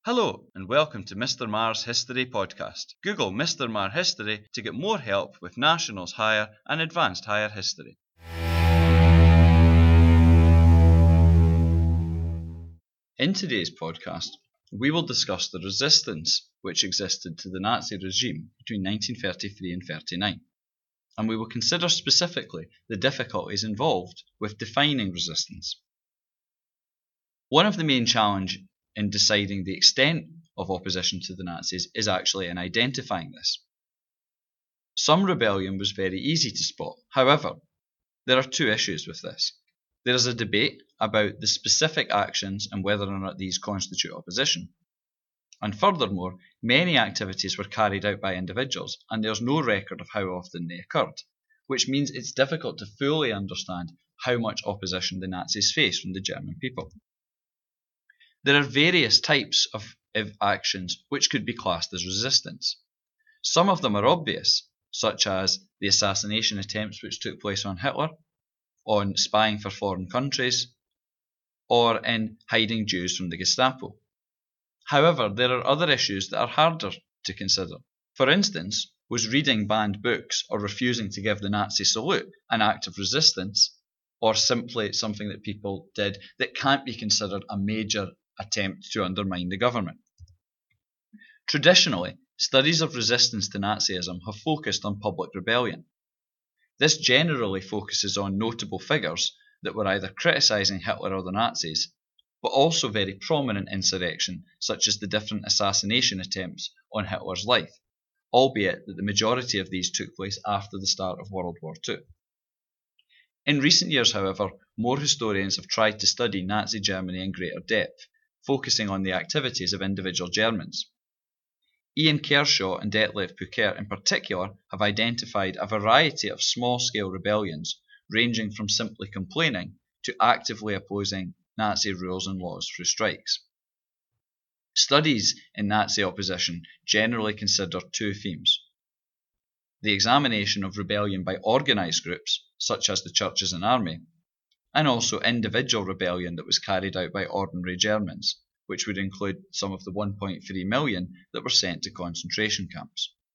Hello and welcome to Mr. Marr's History Podcast. Google Mr. Marr History to get more help with Nationals Higher and Advanced Higher History. In today's podcast, we will discuss the resistance which existed to the Nazi regime between 1933 and 1939, and we will consider specifically the difficulties involved with defining resistance. One of the main challenges in deciding the extent of opposition to the Nazis is actually in identifying this. Some rebellion was very easy to spot. However, there are two issues with this. There is a debate about the specific actions and whether or not these constitute opposition. And furthermore, many activities were carried out by individuals, and there is no record of how often they occurred, which means it's difficult to fully understand how much opposition the Nazis faced from the German people. There are various types of actions which could be classed as resistance. Some of them are obvious, such as the assassination attempts which took place on Hitler, on spying for foreign countries, or in hiding Jews from the Gestapo. However, there are other issues that are harder to consider. For instance, was reading banned books or refusing to give the Nazi salute an act of resistance, or simply something that people did that can't be considered a major attempt to undermine the government? Traditionally, studies of resistance to Nazism have focused on public rebellion. This generally focuses on notable figures that were either criticising Hitler or the Nazis, but also very prominent insurrection, such as the different assassination attempts on Hitler's life, albeit that the majority of these took place after the start of World War II. In recent years, however, more historians have tried to study Nazi Germany in greater depth, focusing on the activities of individual Germans. Ian Kershaw and Detlef Pukert in particular have identified a variety of small-scale rebellions, ranging from simply complaining to actively opposing Nazi rules and laws through strikes. Studies in Nazi opposition generally consider two themes: the examination of rebellion by organised groups, such as the churches and army, and also individual rebellion that was carried out by ordinary Germans, which would include some of the 1.3 million that were sent to concentration camps.